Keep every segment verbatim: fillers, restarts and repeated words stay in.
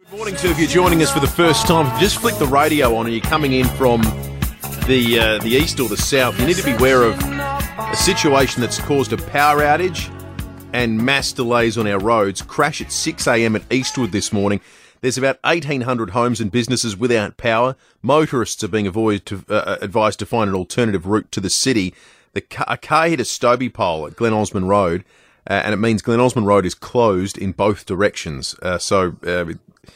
Good morning to you if you're joining us for the first time. Just flick the radio on and you're coming in from the uh, the east or the south. You need to be aware of a situation that's caused a power outage and mass delays on our roads. Crash at six a.m. at Eastwood this morning. There's about eighteen hundred homes and businesses without power. Motorists are being avoided to, uh, advised to find an alternative route to the city. The car, a car hit a Stobie pole at Glen Osmond Road, uh, and it means Glen Osmond Road is closed in both directions. Uh, so... Uh,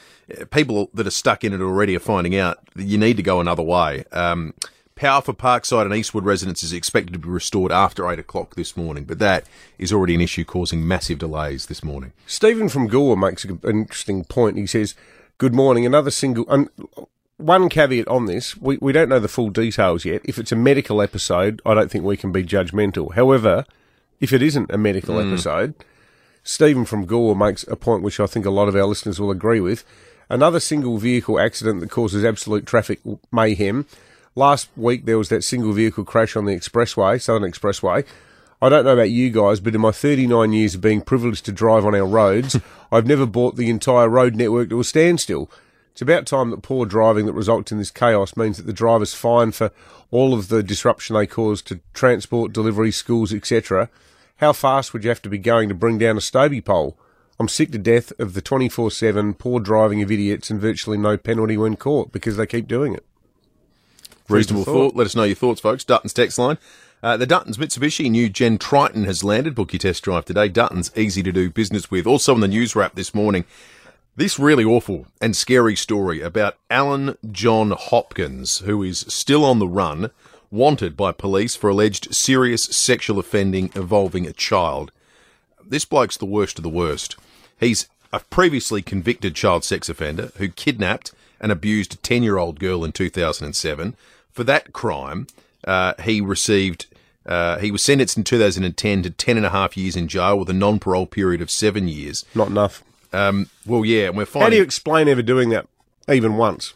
People that are stuck in it already are finding out that you need to go another way. Um, power for Parkside and Eastwood residents is expected to be restored after eight o'clock this morning, but that is already an issue causing massive delays this morning. Stephen from Goole makes an interesting point. He says, good morning, another single... Um, one caveat on this, we, we don't know the full details yet. If it's a medical episode, I don't think we can be judgmental. However, if it isn't a medical mm. episode, Stephen from Goole makes a point which I think a lot of our listeners will agree with. Another single vehicle accident that causes absolute traffic mayhem. Last week there was that single vehicle crash on the expressway, Southern Expressway. I don't know about you guys, but in my thirty-nine years of being privileged to drive on our roads, I've never brought the entire road network to a standstill. It's about time that poor driving that results in this chaos means that the driver's fined for all of the disruption they cause to transport, delivery, schools, et cetera. How fast would you have to be going to bring down a Stobie pole? I'm sick to death of the twenty-four seven poor driving of idiots and virtually no penalty when caught because they keep doing it. Reasonable thought. thought. Let us know your thoughts, folks. Dutton's text line. Uh, the Dutton's Mitsubishi new Gen Triton has landed. Book your test drive today. Dutton's easy to do business with. Also on the news wrap this morning, this really awful and scary story about Alan John Hopkins, who is still on the run, wanted by police for alleged serious sexual offending involving a child. This bloke's the worst of the worst. He's a previously convicted child sex offender who kidnapped and abused a ten-year-old girl in two thousand seven. For that crime, uh, he received, uh, he was sentenced in two thousand ten to ten and a half years in jail with a non-parole period of seven years. Not enough. Um, well, yeah, and we're finding... How do you explain ever doing that even once?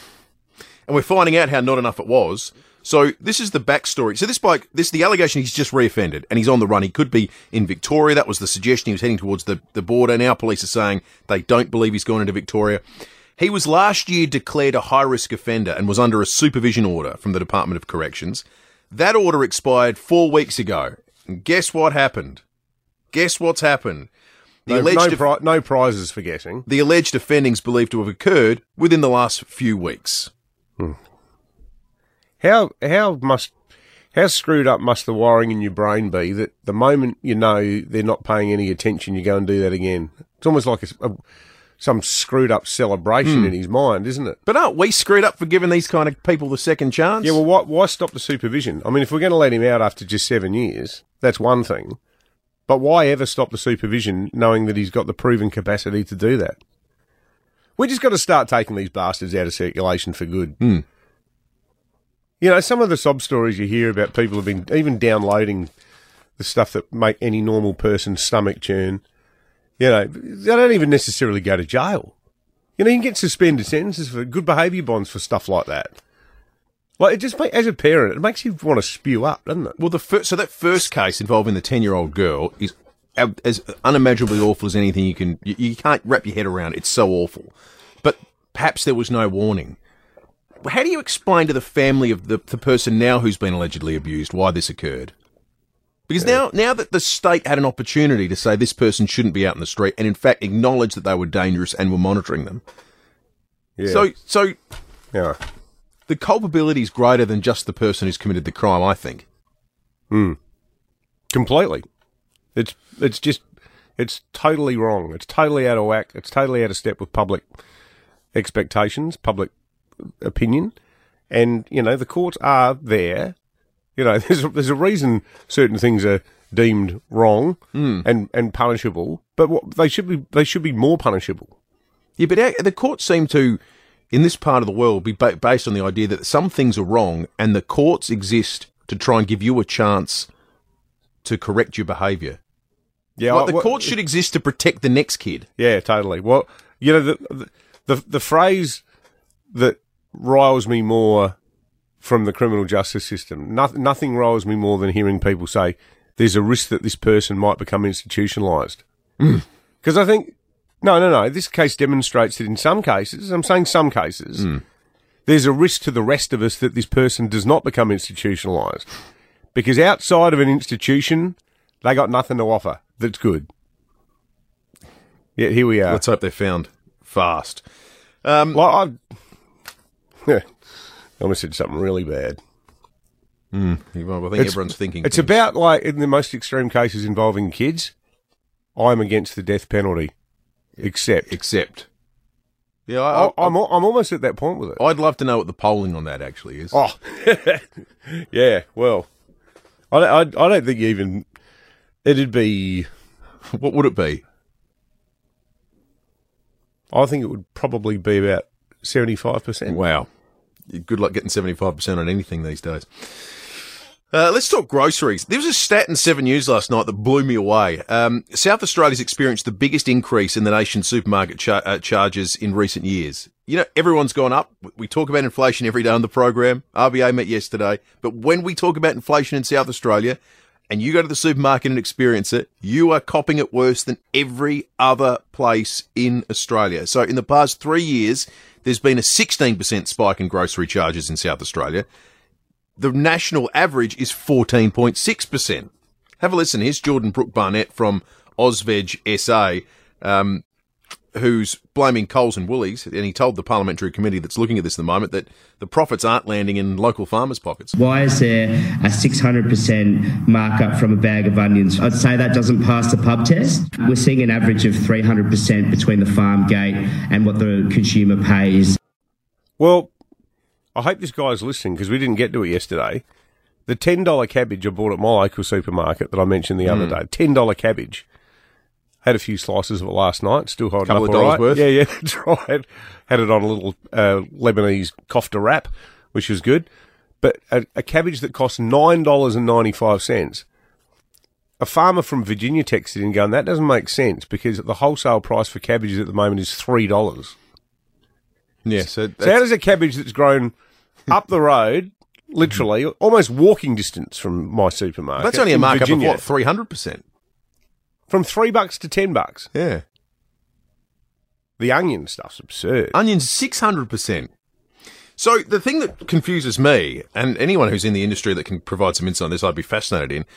And we're finding out how not enough it was. So this is the backstory. So this bloke, this the allegation, he's just reoffended and he's on the run. He could be in Victoria. That was the suggestion. He was heading towards the, the border. Now police are saying they don't believe he's gone into Victoria. He was last year declared a high-risk offender and was under a supervision order from the Department of Corrections. That order expired four weeks ago. And guess what happened? Guess what's happened? The no, alleged no, pri- no prizes for guessing. The alleged offending's believed to have occurred within the last few weeks. Hmm. How how must how screwed up must the wiring in your brain be that the moment you know they're not paying any attention, you go and do that again? It's almost like a, a, some screwed up celebration mm. in his mind, isn't it? But aren't we screwed up for giving these kind of people the second chance? Yeah, well, why, why stop the supervision? I mean, if we're going to let him out after just seven years, that's one thing. But why ever stop the supervision knowing that he's got the proven capacity to do that? We just got to start taking these bastards out of circulation for good. Mm. You know, some of the sob stories you hear about people have been even downloading the stuff that make any normal person's stomach churn. You know, they don't even necessarily go to jail. You know, you can get suspended sentences for good behaviour bonds for stuff like that. Like, it just, as a parent, it makes you want to spew up, doesn't it? Well, the fir- so that first case involving the ten-year-old girl is as unimaginably awful as anything you can, you, you can't wrap your head around. It's so awful. But perhaps there was no warning. How do you explain to the family of the, the person now who's been allegedly abused why this occurred? Because yeah. now now that the state had an opportunity to say this person shouldn't be out in the street and in fact acknowledge that they were dangerous and were monitoring them. Yeah. So, so yeah. the culpability is greater than just the person who's committed the crime, I think. Hmm. Completely. It's, it's just, it's totally wrong. It's totally out of whack. It's totally out of step with public expectations, public opinion, and you know the courts are there. You know, there's a, there's a reason certain things are deemed wrong mm. and, and punishable, but what, they should be they should be more punishable. Yeah, but our, the courts seem to, in this part of the world, be ba- based on the idea that some things are wrong, and the courts exist to try and give you a chance to correct your behaviour. Yeah, like I, the what, courts should exist to protect the next kid. Yeah, totally. Well, you know the the the, the phrase that riles me more from the criminal justice system. No, nothing riles me more than hearing people say there's a risk that this person might become institutionalised. Because mm. I think No, no, no. This case demonstrates that in some cases, I'm saying some cases, Mm. there's a risk to the rest of us that this person does not become institutionalised. Because outside of an institution, they got nothing to offer that's good. Yet here we are. Let's hope they're found fast. Um, Like I, yeah, I almost said something really bad. mm, well, I think It's- everyone's thinking. It's things. about like in the most extreme cases involving kids, I'm against the death penalty. Except, Except. Yeah, I, I, I'm al- I'm almost at that point with it. I'd love to know what the polling on that actually is. Oh, yeah. Well, I, I, I don't think even it'd be. What would it be? I think it would probably be about seventy-five percent. Wow. Good luck getting seventy-five percent on anything these days. Uh, let's talk groceries. There was a stat in Seven News last night that blew me away. Um, South Australia's experienced the biggest increase in the nation's supermarket char- uh, charges in recent years. You know, everyone's gone up. We talk about inflation every day on the program. R B A met yesterday. But when we talk about inflation in South Australia, and you go to the supermarket and experience it, you are copping it worse than every other place in Australia. So in the past three years, there's been a sixteen percent spike in grocery charges in South Australia. The national average is fourteen point six percent. Have a listen. Here's Jordan Brooke Barnett from Ozveg S A, um, who's blaming Coles and Woolies, and he told the parliamentary committee that's looking at this at the moment that the profits aren't landing in local farmers' pockets. Why is there a six hundred percent markup from a bag of onions? I'd say that doesn't pass the pub test. We're seeing an average of three hundred percent between the farm gate and what the consumer pays. Well, I hope this guy's listening because we didn't get to it yesterday. The ten dollar cabbage I bought at my local supermarket that I mentioned the other Mm. day, ten dollar cabbage. Had a few slices of it last night, still holding Couple up of all dollars right. worth? Yeah, yeah, that's right. Had it on a little uh, Lebanese kofta wrap, which was good. But a, a cabbage that cost nine dollars and ninety-five cents. A farmer from Virginia texted in going, that doesn't make sense because the wholesale price for cabbages at the moment is three dollars. Yeah, so, So how does a cabbage that's grown up the road, literally, almost walking distance from my supermarket? that's only a in markup Virginia, of what, three hundred percent? From three bucks to ten bucks. Yeah. The onion stuff's absurd. Onions, six hundred percent. So the thing that confuses me, and anyone who's in the industry that can provide some insight on this, I'd be fascinated in,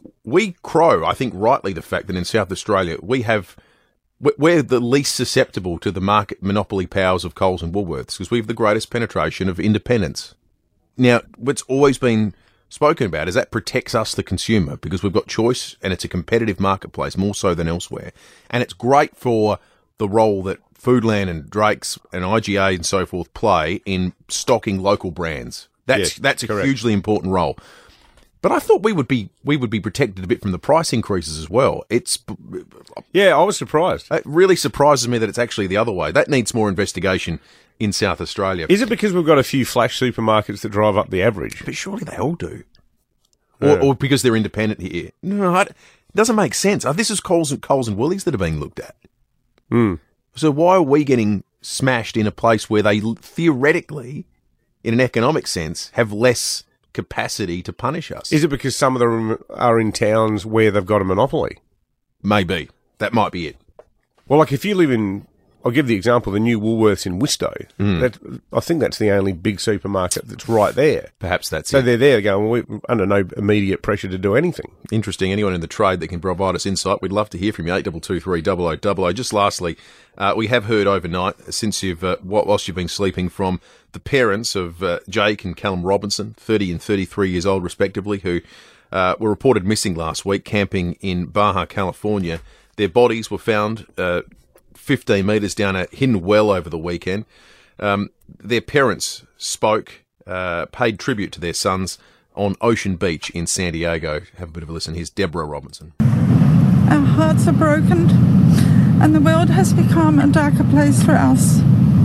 we crow, I think rightly, the fact that in South Australia we have, we're the least susceptible to the market monopoly powers of Coles and Woolworths because we have the greatest penetration of independents. Now, what's always been spoken about is that protects us, the consumer, because we've got choice and it's a competitive marketplace more so than elsewhere. And it's great for the role that Foodland and Drake's and I G A and so forth play in stocking local brands. That's Yes, that's a correct. hugely important role. But I thought we would be we would be protected a bit from the price increases as well. It's Yeah, I was surprised. it really surprises me that it's actually the other way. That needs more investigation in South Australia. Is it because we've got a few flash supermarkets that drive up the average? But surely they all do. Or, Yeah. or because they're independent here. No, I, it doesn't make sense. Uh, This is Coles and, Coles and Woolies that are being looked at. Mm. So why are we getting smashed in a place where they l- theoretically, in an economic sense, have less capacity to punish us? Is it because some of them are in towns where they've got a monopoly? Maybe. That might be it. Well, like if you live in, I'll give the example, the new Woolworths in Wistow. Mm. That, I think that's the only big supermarket that's right there. Perhaps that's So it. they're there going, well, we're under no immediate pressure to do anything. Interesting. Anyone in the trade that can provide us insight, we'd love to hear from you. eight two two three, double oh double oh. Just lastly, uh, we have heard overnight, since you've, uh, whilst you've been sleeping, from the parents of uh, Jake and Callum Robinson, thirty and thirty-three years old respectively, who uh, were reported missing last week camping in Baja, California. Their bodies were found uh, fifteen metres down a hidden well over the weekend. Um, their parents spoke, uh, paid tribute to their sons on Ocean Beach in San Diego. Have a bit of a listen. Here's Deborah Robinson. Our hearts are broken and the world has become a darker place for us.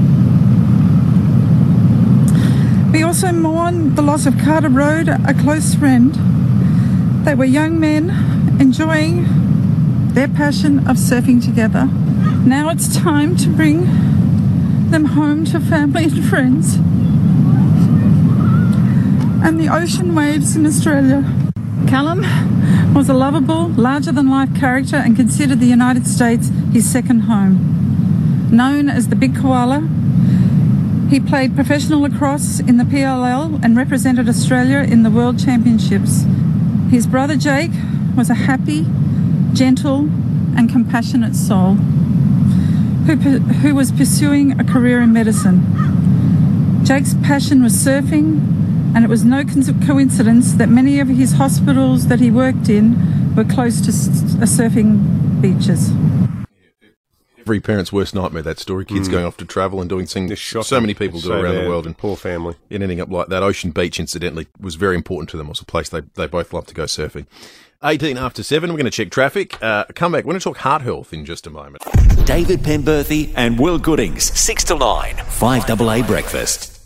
We also mourn the loss of Carter Road, a close friend. They were young men enjoying their passion of surfing together. Now it's time to bring them home to family and friends and the ocean waves in Australia. Callum was a lovable, larger-than-life character and considered the United States his second home. Known as the Big Koala, he played professional lacrosse in the P L L and represented Australia in the World Championships. His brother Jake was a happy, gentle and compassionate soul who, who was pursuing a career in medicine. Jake's passion was surfing, and it was no coincidence that many of his hospitals that he worked in were close to surfing beaches. Every parent's worst nightmare, that story. Kids mm. going off to travel and doing things so many people do so around bad. the world. And poor family. And ending up like that. Ocean Beach, incidentally, was very important to them. It was a place they, they both loved to go surfing. eighteen after seven, we're going to check traffic. Uh, come back. We're going to talk heart health in just a moment. David Penberthy and Will Goodings, six to nine, five A A Breakfast.